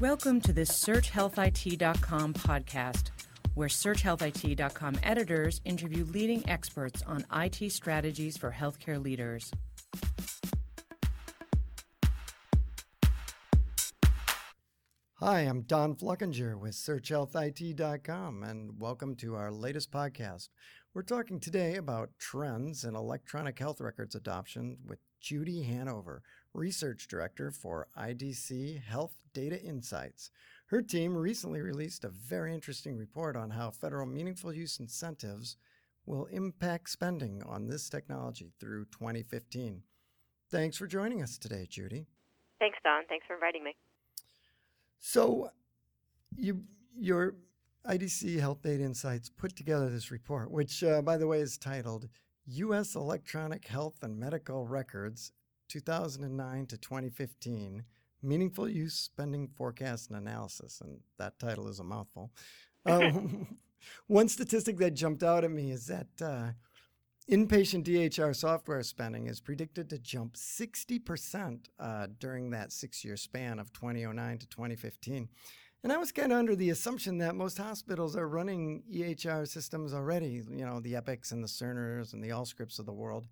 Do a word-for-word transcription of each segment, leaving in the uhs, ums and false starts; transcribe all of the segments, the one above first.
Welcome to the search health I T dot com podcast, where search health I T dot com editors interview leading experts on I T strategies for healthcare leaders. Hi, I'm Don Fluckinger with search health I T dot com, and welcome to our latest podcast. We're talking today about trends in electronic health records adoption with Judy Hanover, Research Director for I D C Health Data Insights. Her team recently released a very interesting report on how federal meaningful use incentives will impact spending on this technology through twenty fifteen. Thanks for joining us today, Judy. Thanks, Don. Thanks for inviting me. So, you, your I D C Health Data Insights put together this report, which, uh, by the way, is titled U S Electronic Health and Medical Records two thousand nine to twenty fifteen, Meaningful Use Spending Forecast and Analysis, and that title is a mouthful. Um, one statistic that jumped out at me is that uh, inpatient D H R software spending is predicted to jump sixty percent uh, during that six-year span of twenty oh nine to twenty fifteen. And I was kind of under the assumption that most hospitals are running E H R systems already, you know, the Epics and the Cerners and the Allscripts of the world.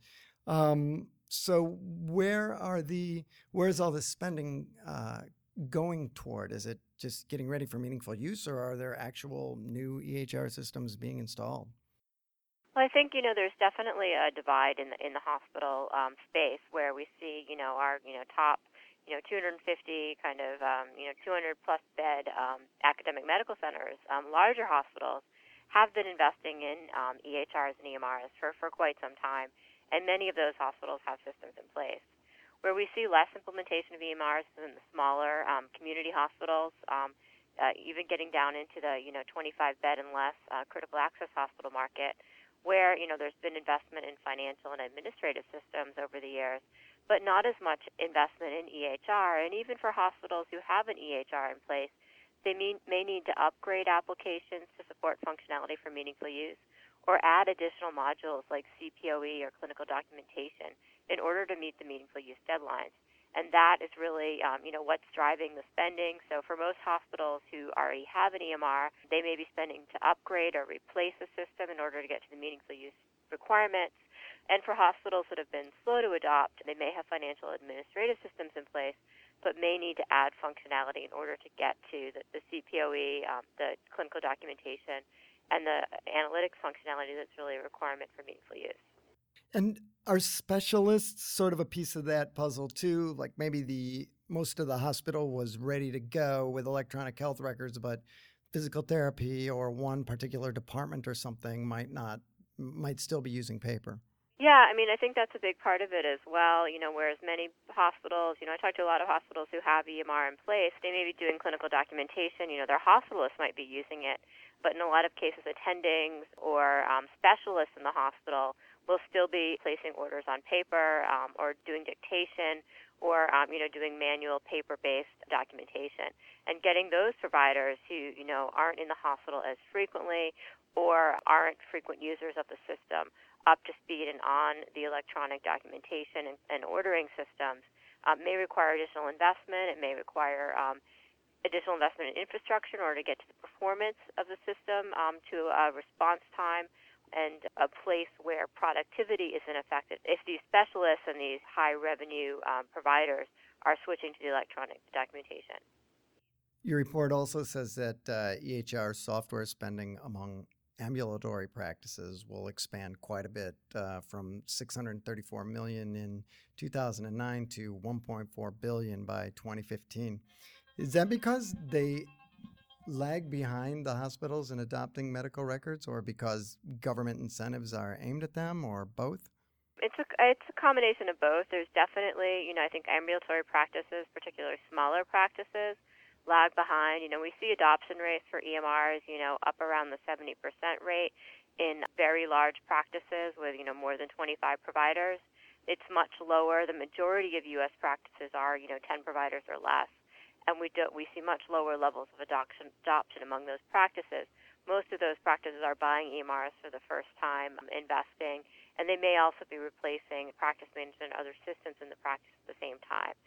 Um, so where are the, where's all this spending uh, going toward? Is it just getting ready for meaningful use, or are there actual new E H R systems being installed? Well, I think, you know, there's definitely a divide in the, in the hospital um, space where we see, you know, our, you know, top, you know, two hundred fifty kind of, um, you know, two hundred plus bed um, academic medical centers, um, larger hospitals have been investing in um, E H Rs and E M Rs for, for quite some time, and many of those hospitals have systems in place. Where we see less implementation of E M Rs is in the smaller um, community hospitals, um, uh, even getting down into the, you know, twenty-five bed and less uh, critical access hospital market, where, you know, there's been investment in financial and administrative systems over the years, but not as much investment in E H R. And even for hospitals who have an E H R in place, they may, may need to upgrade applications to support functionality for meaningful use, or add additional modules like C P O E or clinical documentation in order to meet the meaningful use deadlines. And that is really, um, you know, what's driving the spending. So for most hospitals who already have an E M R, they may be spending to upgrade or replace a system in order to get to the meaningful use requirements. And for hospitals that have been slow to adopt, they may have financial administrative systems in place, but may need to add functionality in order to get to the, the C P O E, um, the clinical documentation, and the analytics functionality that's really a requirement for meaningful use. And are specialists sort of a piece of that puzzle too? Like maybe the most of the hospital was ready to go with electronic health records, but physical therapy or one particular department or something might not, might still be using paper. Yeah, I mean, I think that's a big part of it as well. You know, whereas many hospitals, you know, I talk to a lot of hospitals who have E M R in place, they may be doing clinical documentation. You know, their hospitalists might be using it, but in a lot of cases, attendings or um, specialists in the hospital will still be placing orders on paper um, or doing dictation or, um, you know, doing manual paper-based documentation. And getting those providers who, you know, aren't in the hospital as frequently or aren't frequent users of the system up to speed and on the electronic documentation and, and ordering systems um, may require additional investment. It may require um, additional investment in infrastructure in order to get to the performance of the system, um, to a response time, and a place where productivity isn't affected if these specialists and these high-revenue um, providers are switching to the electronic documentation. Your report also says that uh, E H R software spending among ambulatory practices will expand quite a bit, uh, from six hundred thirty-four million dollars in two thousand nine to one point four billion dollars by twenty fifteen. Is that because they lag behind the hospitals in adopting medical records, or because government incentives are aimed at them, or both? It's a, it's a combination of both. There's definitely, you know, I think ambulatory practices, particularly smaller practices, lag behind. You know, we see adoption rates for E M Rs, you know, up around the seventy percent rate in very large practices with, you know, more than twenty-five providers. It's much lower. The majority of U S practices are, you know, ten providers or less. And we do, we see much lower levels of adoption, adoption among those practices. Most of those practices are buying E M Rs for the first time, um, investing, and they may also be replacing practice management and other systems in the practice at the same time.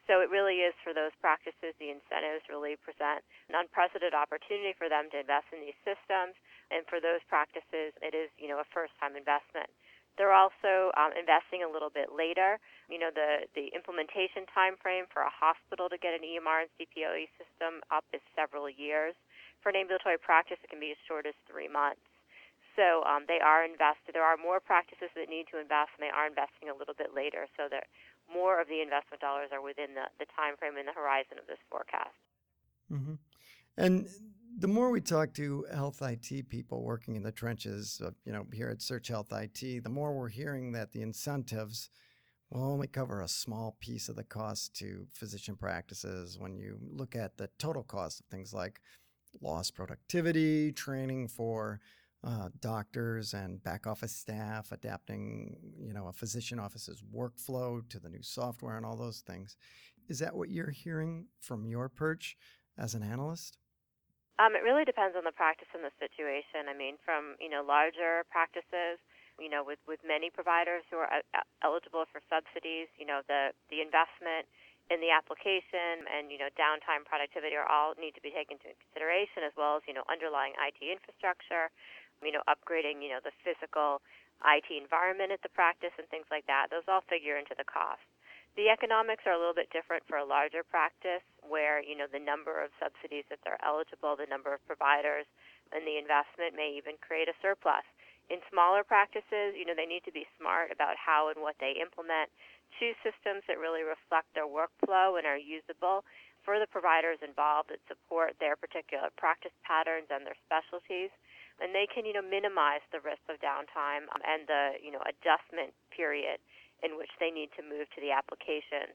So it really is for those practices, the incentives really present an unprecedented opportunity for them to invest in these systems. And for those practices, it is, you know, a first-time investment. They're also um, investing a little bit later. You know, the, the implementation time frame for a hospital to get an E M R and C P O E system up is several years. For an ambulatory practice, it can be as short as three months. So um, they are invested. There are more practices that need to invest, and they are investing a little bit later. So that more of the investment dollars are within the, the time frame and the horizon of this forecast. Mm-hmm. And the more we talk to health I T people working in the trenches, uh, you know, here at Search Health I T, the more we're hearing that the incentives will only cover a small piece of the cost to physician practices when you look at the total cost of things like lost productivity, training for uh, doctors and back office staff, adapting, you know, a physician office's workflow to the new software and all those things. Is that what you're hearing from your perch as an analyst? Um, it really depends on the practice and the situation. I mean, from, you know, larger practices, you know, with, with many providers who are uh, eligible for subsidies, you know, the, the investment in the application and, you know, downtime, productivity are all need to be taken into consideration, as well as, you know, underlying I T infrastructure, you know, upgrading, you know, the physical I T environment at the practice and things like that. Those all figure into the cost. The economics are a little bit different for a larger practice where, you know, the number of subsidies that they're eligible, the number of providers, and the investment may even create a surplus. In smaller practices, you know, they need to be smart about how and what they implement. Choose systems that really reflect their workflow and are usable for the providers involved that support their particular practice patterns and their specialties. And they can, you know, minimize the risk of downtime and the, you know, adjustment period in which they need to move to the applications.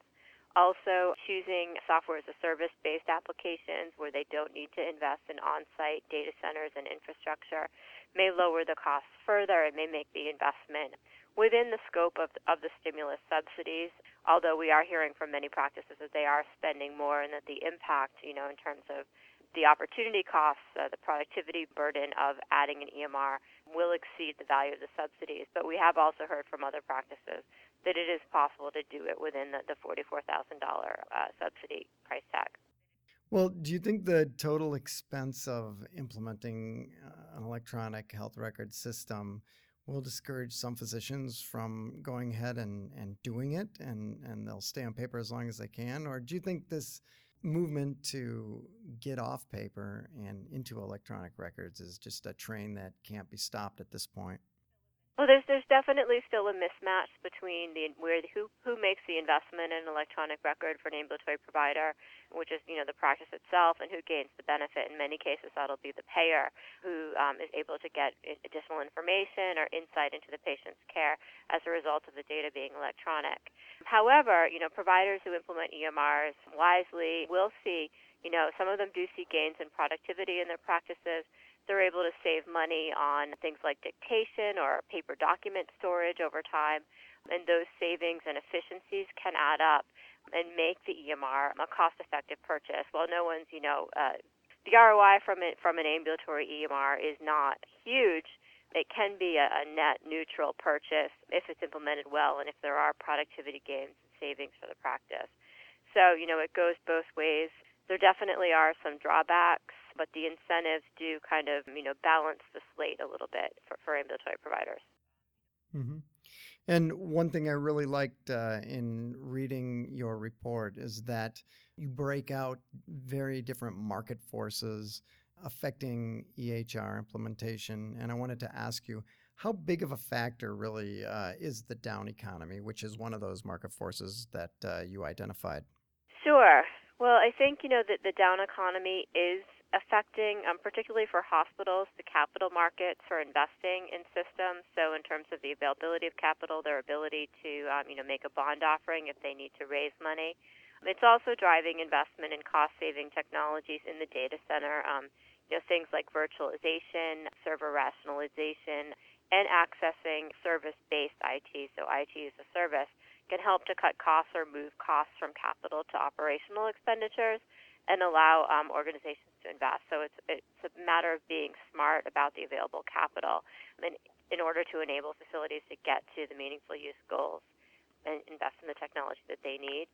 Also, choosing software as a service-based applications where they don't need to invest in on-site data centers and infrastructure may lower the costs further and may make the investment within the scope of, of the stimulus subsidies, although we are hearing from many practices that they are spending more and that the impact, you know, in terms of the opportunity costs, uh, the productivity burden of adding an E M R will exceed the value of the subsidies. But we have also heard from other practices that it is possible to do it within the, the forty-four thousand dollars uh, subsidy price tag. Well, do you think the total expense of implementing uh, an electronic health record system will discourage some physicians from going ahead and, and doing it, and, and they'll stay on paper as long as they can? Or do you think this movement to get off paper and into electronic records is just a train that can't be stopped at this point? Well, there's there's definitely still a mismatch between the where who who makes the investment in an electronic record for an ambulatory provider, which is, you know, the practice itself, and who gains the benefit. In many cases, that'll be the payer who um, is able to get additional information or insight into the patient's care as a result of the data being electronic. However, you know, providers who implement E M Rs wisely will see, you know, some of them do see gains in productivity in their practices. They're able to save money on things like dictation or paper document storage over time, and those savings and efficiencies can add up and make the E M R a cost-effective purchase. While no one's, you know, uh, the R O I from it from an ambulatory E M R is not huge, it can be a, a net neutral purchase if it's implemented well and if there are productivity gains and savings for the practice. So, you know, it goes both ways. There definitely are some drawbacks, but the incentives do kind of, you know, balance the slate a little bit for, for ambulatory providers. Mm-hmm. And one thing I really liked uh, in reading your report is that you break out very different market forces affecting E H R implementation. And I wanted to ask you, how big of a factor really uh, is the down economy, which is one of those market forces that uh, you identified? Sure. Well, I think, you know, that the down economy is affecting, um, particularly for hospitals, the capital markets for investing in systems. So in terms of the availability of capital, their ability to, um, you know, make a bond offering if they need to raise money. It's also driving investment in cost-saving technologies in the data center, um, you know, things like virtualization, server rationalization, and accessing service-based I T, so I T as a service, can help to cut costs or move costs from capital to operational expenditures and allow um, organizations to invest. So it's it's a matter of being smart about the available capital in, in order to enable facilities to get to the meaningful use goals and invest in the technology that they need.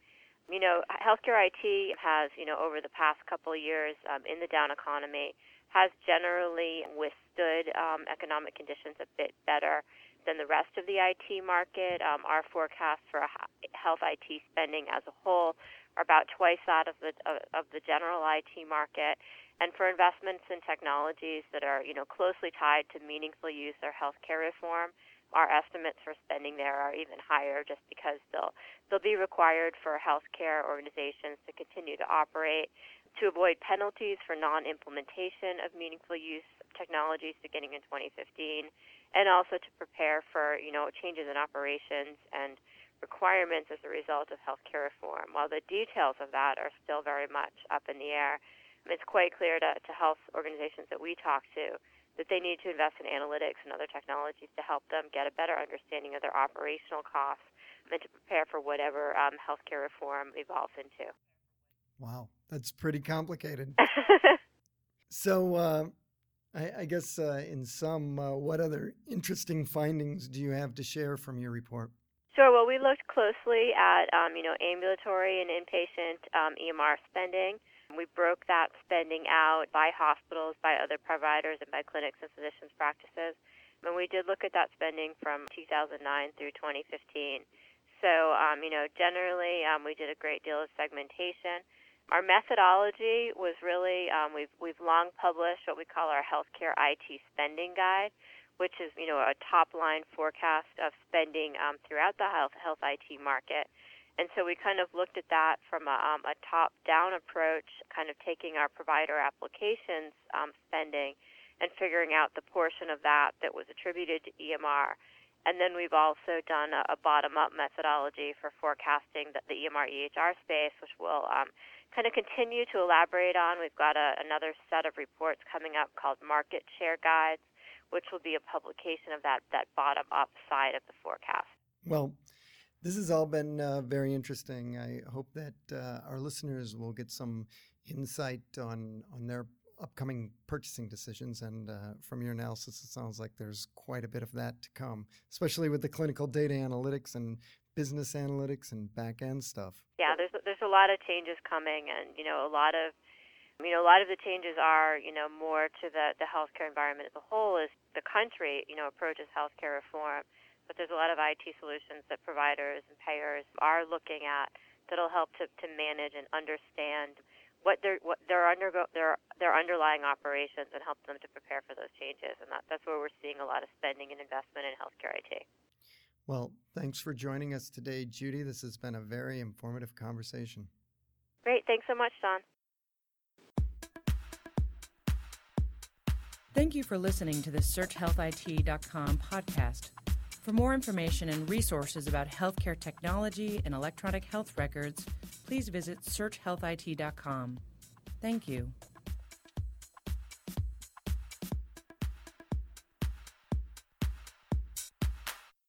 You know, healthcare I T has, you know, over the past couple of years um, in the down economy, has generally withstood um, economic conditions a bit better than the rest of the I T market. Um, our forecasts for health I T spending as a whole are about twice that of the of, of the general I T market. And for investments in technologies that are, you know, closely tied to meaningful use or healthcare reform, our estimates for spending there are even higher, just because they'll they'll be required for healthcare organizations to continue to operate, to avoid penalties for non-implementation of meaningful use of technologies beginning in twenty fifteen, and also to prepare for, you know, changes in operations and requirements as a result of healthcare reform. While the details of that are still very much up in the air, it's quite clear to, to health organizations that we talk to that they need to invest in analytics and other technologies to help them get a better understanding of their operational costs and to prepare for whatever um, healthcare reform evolves into. Wow, that's pretty complicated. So uh, I, I guess uh, in sum, uh, what other interesting findings do you have to share from your report? Sure. Well, we looked closely at, um, you know, ambulatory and inpatient um, E M R spending. We broke that spending out by hospitals, by other providers, and by clinics and physicians' practices. And we did look at that spending from two thousand nine through twenty fifteen. So, um, you know, generally um, we did a great deal of segmentation. Our methodology was really, um, we've, we've long published what we call our healthcare I T spending guide, which is, you know, a top-line forecast of spending um, throughout the health, health I T market. And so we kind of looked at that from a, um, a top-down approach, kind of taking our provider applications um, spending and figuring out the portion of that that was attributed to E M R. And then we've also done a, a bottom-up methodology for forecasting the, the E M R E H R space, which we'll um, kind of continue to elaborate on. We've got a, another set of reports coming up called Market Share Guides, which will be a publication of that, that bottom-up side of the forecast. Well, this has all been uh, very interesting. I hope that uh, our listeners will get some insight on, on their upcoming purchasing decisions. And uh, from your analysis, it sounds like there's quite a bit of that to come, especially with the clinical data analytics and business analytics and back-end stuff. Yeah, there's there's a lot of changes coming, and, you know, a lot of You know, a lot of the changes are, you know, more to the, the healthcare environment as a whole as the country, you know, approaches healthcare reform. But there's a lot of I T solutions that providers and payers are looking at that'll help to, to manage and understand what their what their undergo their their underlying operations and help them to prepare for those changes. And that, that's where we're seeing a lot of spending and investment in healthcare I T. Well, thanks for joining us today, Judy. This has been a very informative conversation. Great. Thanks so much, Don. Thank you for listening to the search health I T dot com podcast. For more information and resources about healthcare technology and electronic health records, please visit search health I T dot com. Thank you.